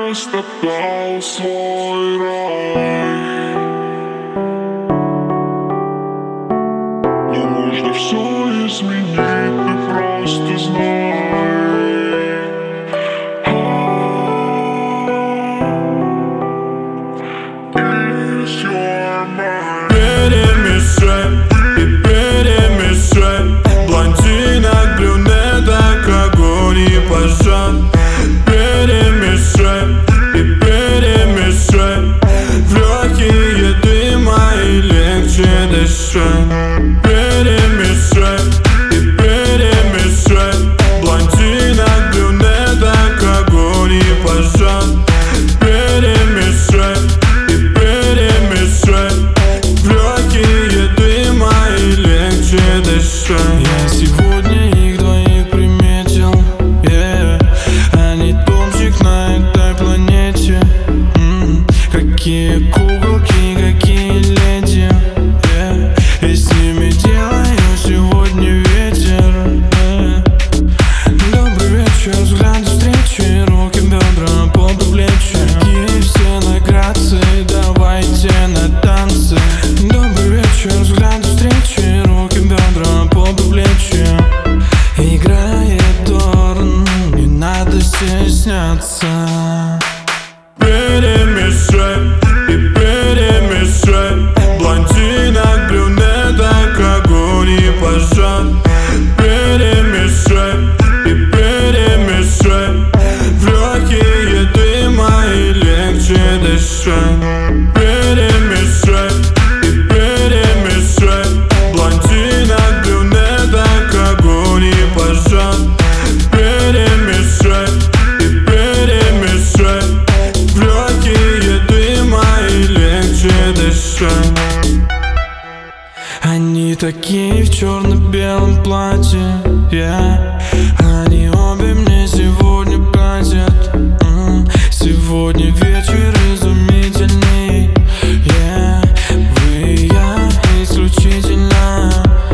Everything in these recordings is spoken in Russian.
растоптал свой рай. Но можно все изменить, ты просто знай. Перемешай и перемешай блондинок, брюнеток, огонь и пожар. Перемешай и перемешай в легкие дыма и легче дышать. Перемешай и перемешай блондинок, брюнеток, огонь и пожар. Перемешай и перемешай в легкие дыма и легче дышать. Я сегодня их двоих приметил, они топчик на этой планете. Какие куколки, какие леди, и с ними делаю сегодня ветер. Добрый вечер, взгляд встречи, руки, бедра, попы, плечи. Какие все на грации, давайте на танцы. Добрый вечер, взгляд встречи, руки, бедра, попы, плечи. Играет Дорн, не надо стесняться. Перемешай и перемешай блондинок, брюнеток, огонь и пожар. Перемешай и перемешай в легкие дыма и легче дышать. Перемешай и перемешай блондинок, брюнеток, огонь и пожар. Перемешай и перемешай в легкие дыма и легче дышать. Они такие в черно-белом платье, они обе мне сегодня платят. Сегодня вечер изумительный, вы и я исключительно.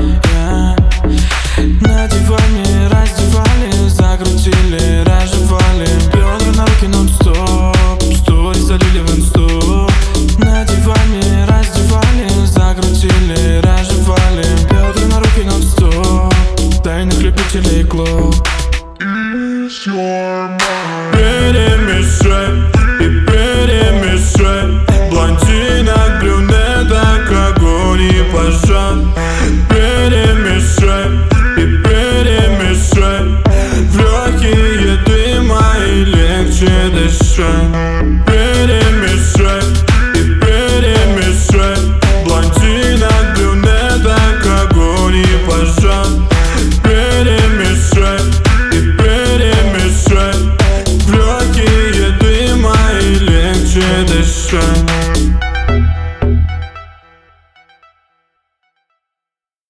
На диване раздевали, закрутили, разжевали. Бедра на руки нон-стоп, стори залили в инсту. На диване раздевали, закрутили, разжевали. Бедра на руки нон-стоп, тайных любителей клуб. Перемешай и перемешай блондинок, брюнеток, огонь и пожар. Перемешай и перемешай в легкие дыма и легче дышать. Перемешай и перемешай блондинок, брюнеток, огонь и пожар. Перемешай и перемешай в легкие дыма и легче дышать.